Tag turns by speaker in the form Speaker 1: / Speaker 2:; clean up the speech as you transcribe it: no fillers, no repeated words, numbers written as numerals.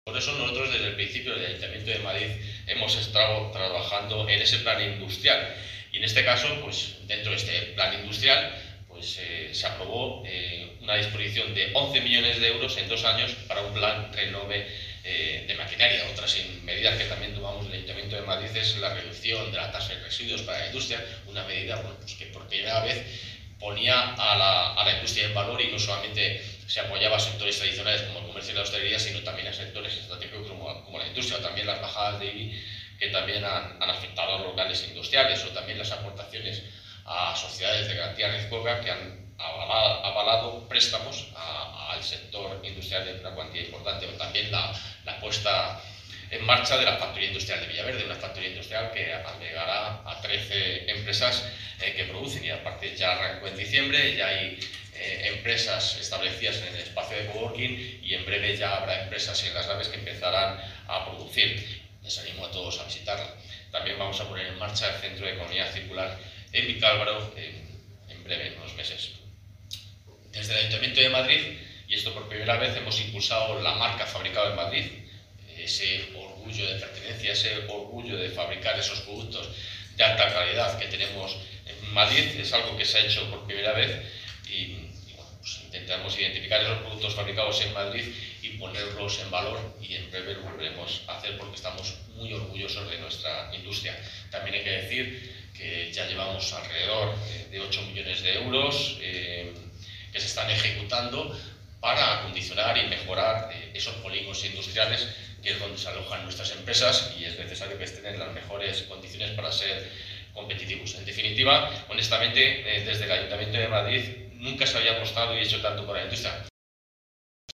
Speaker 1: Por eso nosotros desde el principio del Ayuntamiento de Madrid hemos estado trabajando en ese plan industrial y en este caso, pues dentro de este plan industrial, pues se aprobó una disposición de 11 millones de euros en 2 años para un plan renove de maquinaria. Otras medidas que también tomamos en el Ayuntamiento de Madrid es la reducción de la tasa de residuos para la industria, una medida bueno, pues que por primera vez ponía a la industria en valor y no solamente se apoyaba a sectores tradicionales como el comercio y la hostelería, sino también a sectores estratégicos como la industria, o también las bajadas de IBI que también han afectado a los locales industriales, o también las aportaciones a sociedades de garantía recíproca que han avalado préstamos al sector industrial de una cuantía importante, o también la puesta en marcha de la factoría industrial de Villaverde, una factoría industrial que albergará a 13 empresas que producen, y aparte ya arrancó en diciembre, ya hay empresas establecidas en el espacio de coworking y en breve ya habrá empresas en las naves que empezarán a producir. Les animo a todos a visitarla. También vamos a poner en marcha el Centro de Economía Circular en Vicálvaro en breve, en unos meses. Desde el Ayuntamiento de Madrid, y esto por primera vez, hemos impulsado la marca Fabricado en Madrid, ese orgullo de pertenencia, ese orgullo de fabricar esos productos de alta calidad que tenemos en Madrid. Es algo que se ha hecho por primera vez y bueno, pues intentamos identificar esos productos fabricados en Madrid y ponerlos en valor, y en breve lo volveremos a hacer porque estamos muy orgullosos de nuestra industria. También hay que decir que ya llevamos alrededor de 8 millones de euros que se están ejecutando para acondicionar y mejorar esos polígonos industriales, que es donde se alojan nuestras empresas, y es necesario que estén en las mejores condiciones para ser competitivos. En definitiva, honestamente, desde el Ayuntamiento de Madrid nunca se había apostado y hecho tanto por la industria.